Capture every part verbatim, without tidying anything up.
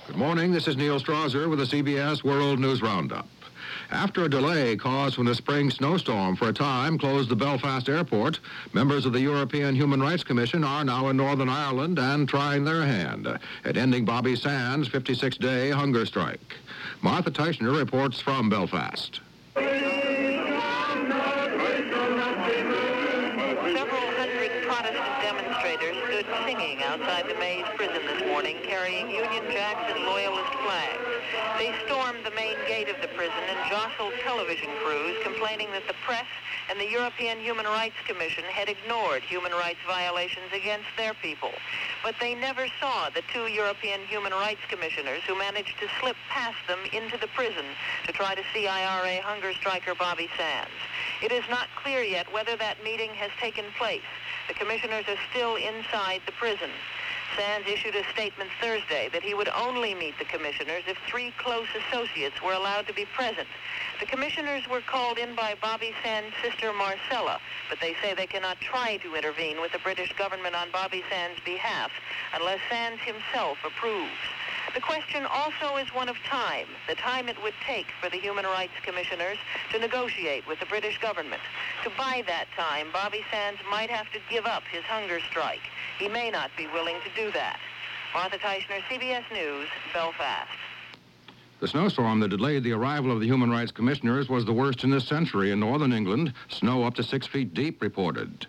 Good morning. This is Neil Strasser with the C B S World News Roundup. After a delay caused when a spring snowstorm for a time closed the Belfast airport, members of the European Human Rights Commission are now in Northern Ireland and trying their hand at ending Bobby Sands' fifty-six day hunger strike. Martha Teichner reports from Belfast. Several hundred Protestant demonstrators stood singing outside the Maze prison this morning, carrying Union Jacks and Loyalist flags. They stormed the main gate of the prison and jostled television crews, complaining that the press and the European Human Rights Commission had ignored human rights violations against their people. But they never saw the two European Human Rights Commissioners who managed to slip past them into the prison to try to see I R A hunger striker Bobby Sands. It is not clear yet whether that meeting has taken place. The commissioners are still inside the prison. Sands issued a statement Thursday that he would only meet the commissioners if three close associates were allowed to be present. The commissioners were called in by Bobby Sands' sister Marcella, but they say they cannot try to intervene with the British government on Bobby Sands' behalf unless Sands himself approves. The question also is one of time, the time it would take for the Human Rights Commissioners to negotiate with the British government. To buy that time, Bobby Sands might have to give up his hunger strike. He may not be willing to do that. Martha Teichner, C B S News, Belfast. The snowstorm that delayed the arrival of the Human Rights Commissioners was the worst in this century in northern England. Snow up to six feet deep reported.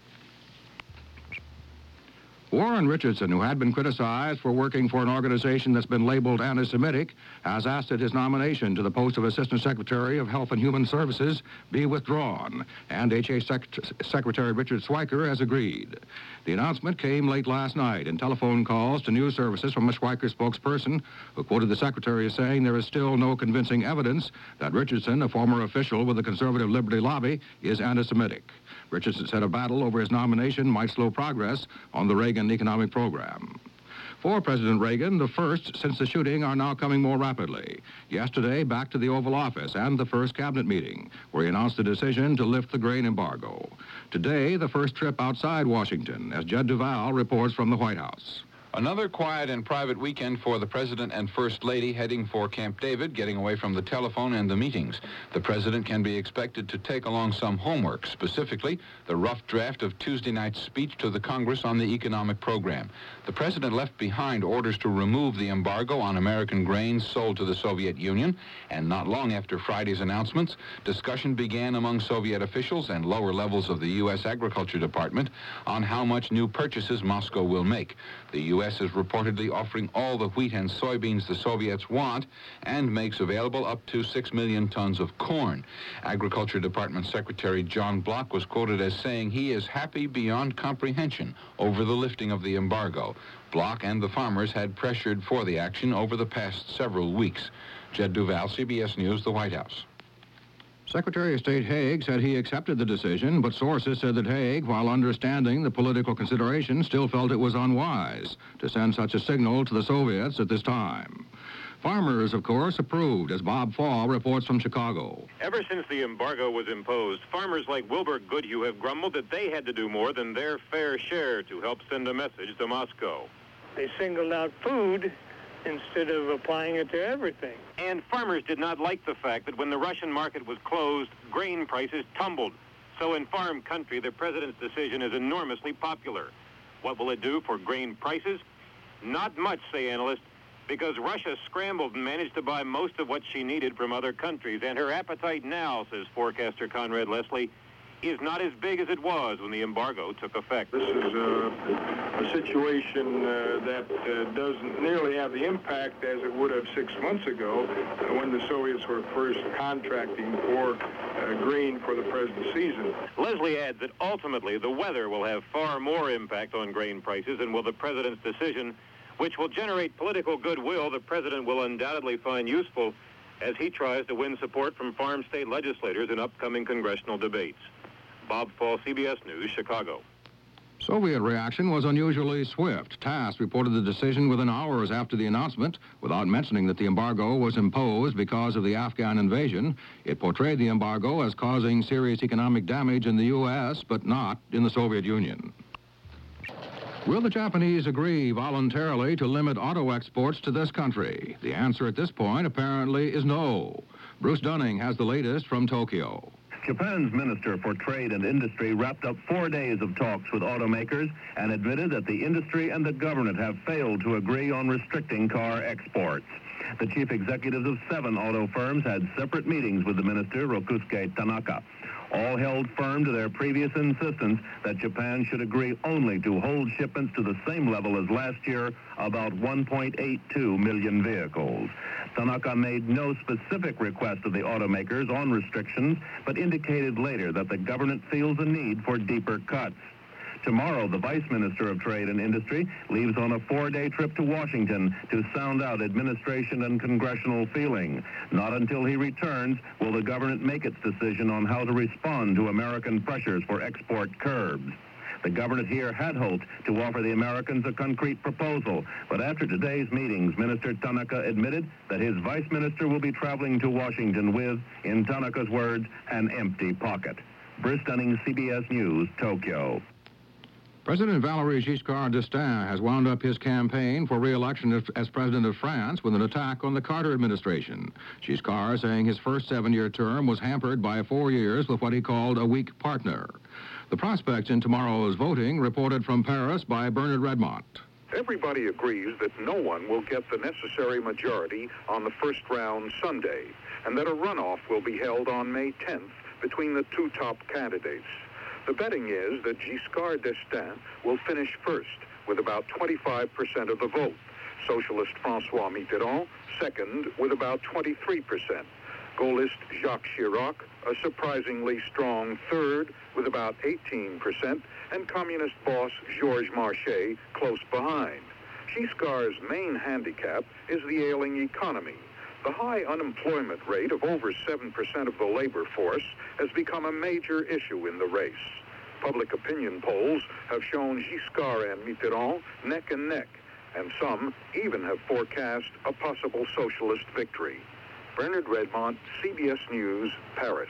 Warren Richardson, who had been criticized for working for an organization that's been labeled anti-Semitic, has asked that his nomination to the post of Assistant Secretary of Health and Human Services be withdrawn, and H A Sec- Secretary Richard Schweiker has agreed. The announcement came late last night in telephone calls to news services from a Schweiker spokesperson who quoted the Secretary as saying there is still no convincing evidence that Richardson, a former official with the Conservative Liberty Lobby, is anti-Semitic. Richardson said a battle over his nomination might slow progress on the Reagan economic program. For President Reagan, the first since the shooting are now coming more rapidly. Yesterday, back to the Oval Office and the first cabinet meeting, where he announced the decision to lift the grain embargo. Today, the first trip outside Washington, as Jed Duval reports from the White House. Another quiet and private weekend for the President and First Lady heading for Camp David, getting away from the telephone and the meetings. The President can be expected to take along some homework, specifically the rough draft of Tuesday night's speech to the Congress on the economic program. The President left behind orders to remove the embargo on American grains sold to the Soviet Union, and not long after Friday's announcements, discussion began among Soviet officials and lower levels of the U S Agriculture Department on how much new purchases Moscow will make. The U S is reportedly offering all the wheat and soybeans the Soviets want and makes available up to six million tons of corn. Agriculture Department Secretary John Block was quoted as saying he is happy beyond comprehension over the lifting of the embargo. Block and the farmers had pressured for the action over the past several weeks. Jed Duval, C B S News, the White House. Secretary of State Haig said he accepted the decision, but sources said that Haig, while understanding the political consideration, still felt it was unwise to send such a signal to the Soviets at this time. Farmers, of course, approved, as Bob Fall reports from Chicago. Ever since the embargo was imposed, farmers like Wilbur Goodhue have grumbled that they had to do more than their fair share to help send a message to Moscow. They singled out food instead of applying it to everything. And farmers did not like the fact that when the Russian market was closed, grain prices tumbled. So in farm country, the president's decision is enormously popular. What will it do for grain prices? Not much, say analysts, because Russia scrambled and managed to buy most of what she needed from other countries. And her appetite now, says forecaster Conrad Leslie, is not as big as it was when the embargo took effect. This is uh, a situation uh, that uh, doesn't nearly have the impact as it would have six months ago uh, when the Soviets were first contracting for uh, grain for the present season. Leslie adds that ultimately the weather will have far more impact on grain prices than will the president's decision, which will generate political goodwill the president will undoubtedly find useful as he tries to win support from farm state legislators in upcoming congressional debates. Bob Fall, C B S News, Chicago. Soviet reaction was unusually swift. TASS reported the decision within hours after the announcement, without mentioning that the embargo was imposed because of the Afghan invasion. It portrayed the embargo as causing serious economic damage in the U S, but not in the Soviet Union. Will the Japanese agree voluntarily to limit auto exports to this country? The answer at this point apparently is no. Bruce Dunning has the latest from Tokyo. Japan's Minister for Trade and Industry wrapped up four days of talks with automakers and admitted that the industry and the government have failed to agree on restricting car exports. The chief executives of seven auto firms had separate meetings with the minister, Rokusuke Tanaka. All held firm to their previous insistence that Japan should agree only to hold shipments to the same level as last year, about one point eight two million vehicles. Tanaka made no specific request of the automakers on restrictions, but indicated later that the government feels a need for deeper cuts. Tomorrow, the Vice Minister of Trade and Industry leaves on a four-day trip to Washington to sound out administration and congressional feeling. Not until he returns will the government make its decision on how to respond to American pressures for export curbs. The government here had hoped to offer the Americans a concrete proposal, but after today's meetings, Minister Tanaka admitted that his vice minister will be traveling to Washington with, in Tanaka's words, an empty pocket. Bruce Dunning, C B S News, Tokyo. President Valéry Giscard d'Estaing has wound up his campaign for re-election as president of France with an attack on the Carter administration. Giscard saying his first seven-year term was hampered by four years with what he called a weak partner. The prospects in tomorrow's voting reported from Paris by Bernard Redmond. Everybody agrees that no one will get the necessary majority on the first round Sunday, and that a runoff will be held on May tenth between the two top candidates. The betting is that Giscard d'Estaing will finish first with about twenty-five percent of the vote. Socialist François Mitterrand second with about twenty-three percent. Gaullist Jacques Chirac a surprisingly strong third with about eighteen percent, and communist boss Georges Marchais close behind. Giscard's main handicap is the ailing economy. The high unemployment rate of over seven percent of the labor force has become a major issue in the race. Public opinion polls have shown Giscard and Mitterrand neck and neck, and some even have forecast a possible socialist victory. Bernard Redmond, C B S News, Paris.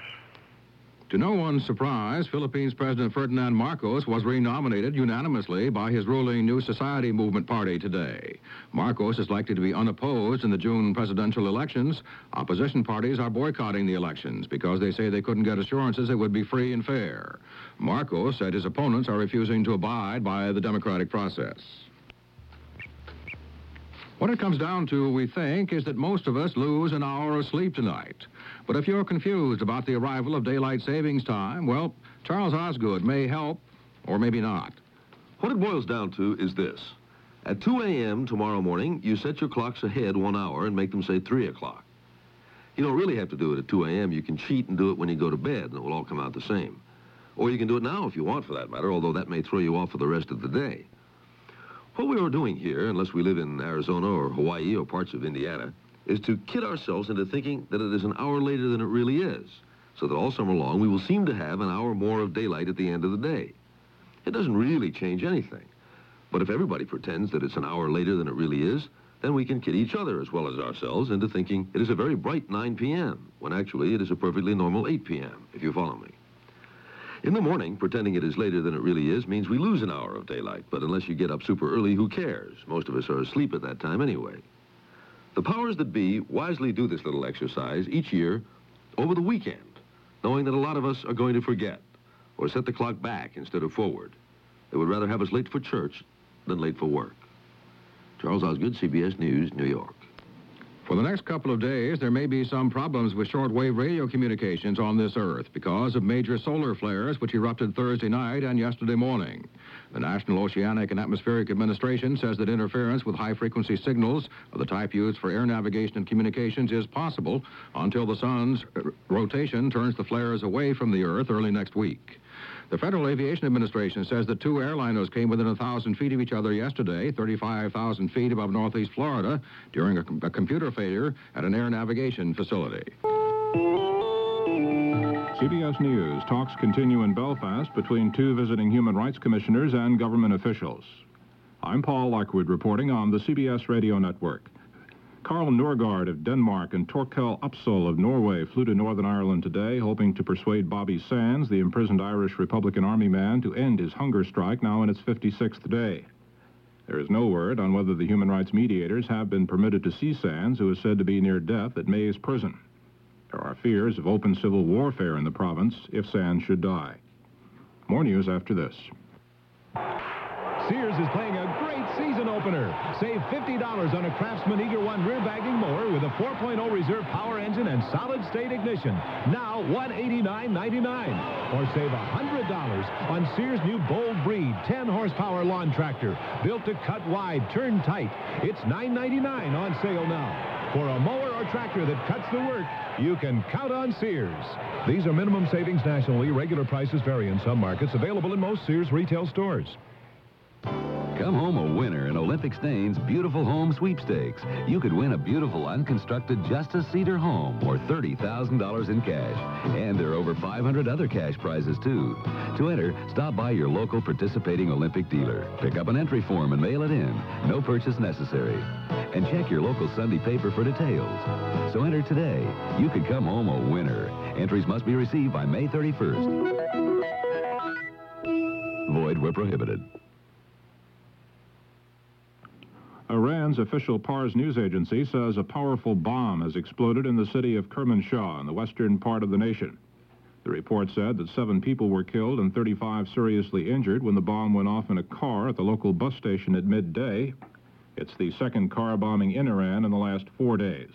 To no one's surprise, Philippines President Ferdinand Marcos was renominated unanimously by his ruling New Society Movement Party today. Marcos is likely to be unopposed in the June presidential elections. Opposition parties are boycotting the elections because they say they couldn't get assurances it would be free and fair. Marcos said his opponents are refusing to abide by the democratic process. What it comes down to, we think, is that most of us lose an hour of sleep tonight. But if you're confused about the arrival of daylight savings time, well, Charles Osgood may help, or maybe not. What it boils down to is this. At two a.m. tomorrow morning, you set your clocks ahead one hour and make them say three o'clock. You don't really have to do it at two a.m. You can cheat and do it when you go to bed, and it will all come out the same. Or you can do it now if you want, for that matter, although that may throw you off for the rest of the day. What we are doing here, unless we live in Arizona or Hawaii or parts of Indiana, is to kid ourselves into thinking that it is an hour later than it really is, so that all summer long we will seem to have an hour more of daylight at the end of the day. It doesn't really change anything. But if everybody pretends that it's an hour later than it really is, then we can kid each other as well as ourselves into thinking it is a very bright nine p.m., when actually it is a perfectly normal eight p.m., if you follow me. In the morning, pretending it is later than it really is means we lose an hour of daylight, but unless you get up super early, who cares? Most of us are asleep at that time anyway. The powers that be wisely do this little exercise each year over the weekend, knowing that a lot of us are going to forget or set the clock back instead of forward. They would rather have us late for church than late for work. Charles Osgood, C B S News, New York. For the next couple of days, there may be some problems with shortwave radio communications on this Earth because of major solar flares which erupted Thursday night and yesterday morning. The National Oceanic and Atmospheric Administration says that interference with high-frequency signals of the type used for air navigation and communications is possible until the sun's rotation turns the flares away from the Earth early next week. The Federal Aviation Administration says that two airliners came within one thousand feet of each other yesterday, thirty-five thousand feet above northeast Florida, during a, a computer failure at an air navigation facility. C B S News. Talks continue in Belfast between two visiting human rights commissioners and government officials. I'm Paul Lockwood reporting on the C B S Radio Network. Karl Norgard of Denmark and Torkel Upsal of Norway flew to Northern Ireland today, hoping to persuade Bobby Sands, the imprisoned Irish Republican Army man, to end his hunger strike now in its fifty-sixth day. There is no word on whether the human rights mediators have been permitted to see Sands, who is said to be near death at Mays Prison. There are fears of open civil warfare in the province if Sands should die. More news after this. Sears is playing a great season opener. Save fifty dollars on a Craftsman Eager One rear bagging mower with a four point oh reserve power engine and solid-state ignition. Now one hundred eighty-nine ninety-nine. Or save one hundred dollars on Sears' new Bold Breed ten horsepower lawn tractor. Built to cut wide, turn tight. It's nine ninety-nine on sale now. For a mower or tractor that cuts the work, you can count on Sears. These are minimum savings nationally. Regular prices vary in some markets. Available in most Sears retail stores. Come home a winner in Olympic Stain's Beautiful Home Sweepstakes. You could win a beautiful unconstructed Justice Cedar home or thirty thousand dollars in cash. And there are over five hundred other cash prizes, too. To enter, stop by your local participating Olympic dealer. Pick up an entry form and mail it in. No purchase necessary. And check your local Sunday paper for details. So enter today. You could come home a winner. Entries must be received by May thirty-first. Void where prohibited. Iran's official Pars news agency says a powerful bomb has exploded in the city of Kermanshah in the western part of the nation. The report said that seven people were killed and thirty-five seriously injured when the bomb went off in a car at the local bus station at midday. It's the second car bombing in Iran in the last four days.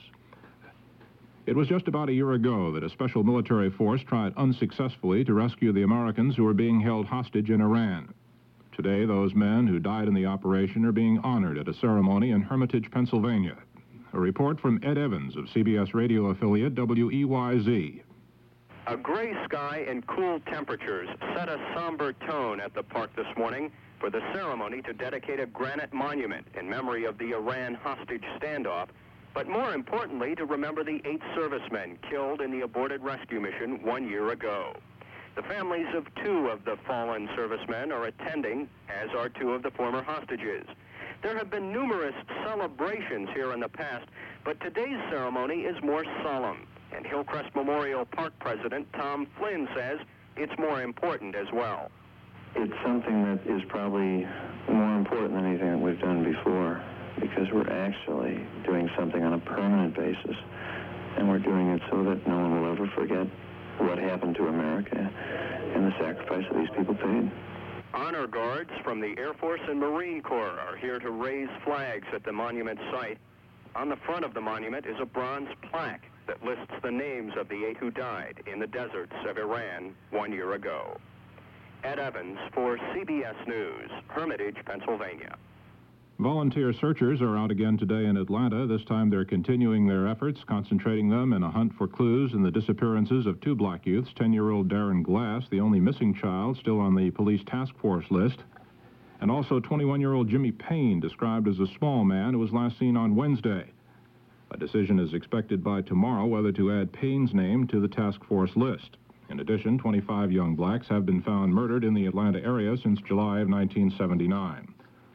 It was just about a year ago that a special military force tried unsuccessfully to rescue the Americans who were being held hostage in Iran. Today, those men who died in the operation are being honored at a ceremony in Hermitage, Pennsylvania. A report from Ed Evans of C B S radio affiliate W E Y Z. A gray sky and cool temperatures set a somber tone at the park this morning for the ceremony to dedicate a granite monument in memory of the Iran hostage standoff, but more importantly, to remember the eight servicemen killed in the aborted rescue mission one year ago. The families of two of the fallen servicemen are attending, as are two of the former hostages. There have been numerous celebrations here in the past, but today's ceremony is more solemn. And Hillcrest Memorial Park President Tom Flynn says it's more important as well. It's something that is probably more important than anything that we've done before, because we're actually doing something on a permanent basis, and we're doing it so that no one will ever forget what happened to America and the sacrifice that these people paid. Honor guards from the Air Force and Marine Corps are here to raise flags at the monument site. On the front of the monument is a bronze plaque that lists the names of the eight who died in the deserts of Iran one year ago. Ed Evans for C B S News, Hermitage, Pennsylvania. Volunteer searchers are out again today in Atlanta. This time they're continuing their efforts, concentrating them in a hunt for clues in the disappearances of two black youths, ten-year-old Darren Glass, the only missing child still on the police task force list, and also twenty-one-year-old Jimmy Payne, described as a small man who was last seen on Wednesday. A decision is expected by tomorrow whether to add Payne's name to the task force list. In addition, twenty-five young blacks have been found murdered in the Atlanta area since July of nineteen seventy-nine.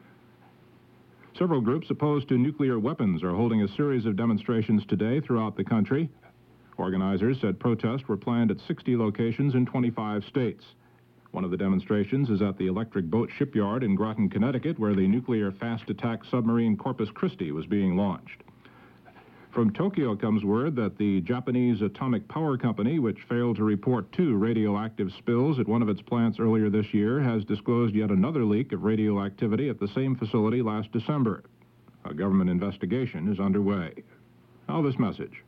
Several groups opposed to nuclear weapons are holding a series of demonstrations today throughout the country. Organizers said protests were planned at sixty locations in twenty-five states. One of the demonstrations is at the Electric Boat Shipyard in Groton, Connecticut, where the nuclear fast-attack submarine Corpus Christi was being launched. From Tokyo comes word that the Japanese Atomic Power Company, which failed to report two radioactive spills at one of its plants earlier this year, has disclosed yet another leak of radioactivity at the same facility last December. A government investigation is underway. Now this message.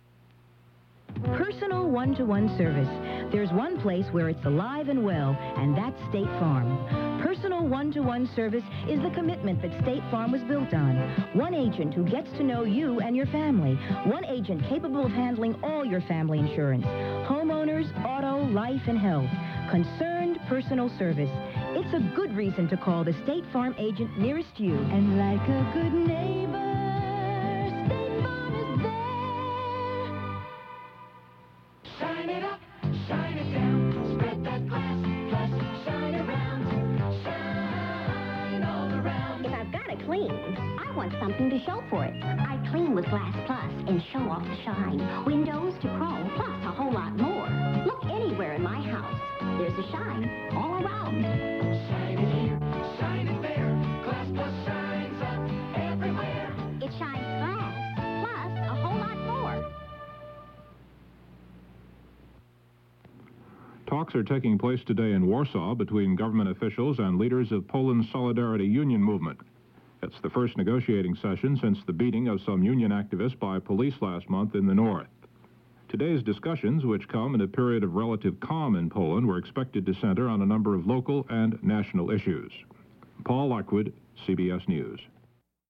Personal one-to-one service. There's one place where it's alive and well, and that's State Farm. Personal one-to-one service is the commitment that State Farm was built on. One agent who gets to know you and your family. One agent capable of handling all your family insurance. Homeowners, auto, life, and health. Concerned personal service. It's a good reason to call the State Farm agent nearest you. And like a good neighbor, State Farm is there. Shine it up, shine it down, spread that glass, plus shine around, shine all around. If I've got to clean, I want something to show for it. I clean with Glass Plus and show off the shine. Windows to chrome, plus a whole lot more. Look anywhere in my house. There's a shine all around. Shine it here, shine it there, Glass Plus shine. shines glass, plus a whole lot more. Talks are taking place today in Warsaw between government officials and leaders of Poland's Solidarity Union movement. It's the first negotiating session since the beating of some union activists by police last month in the north. Today's discussions, which come in a period of relative calm in Poland, were expected to center on a number of local and national issues. Paul Lockwood, C B S News.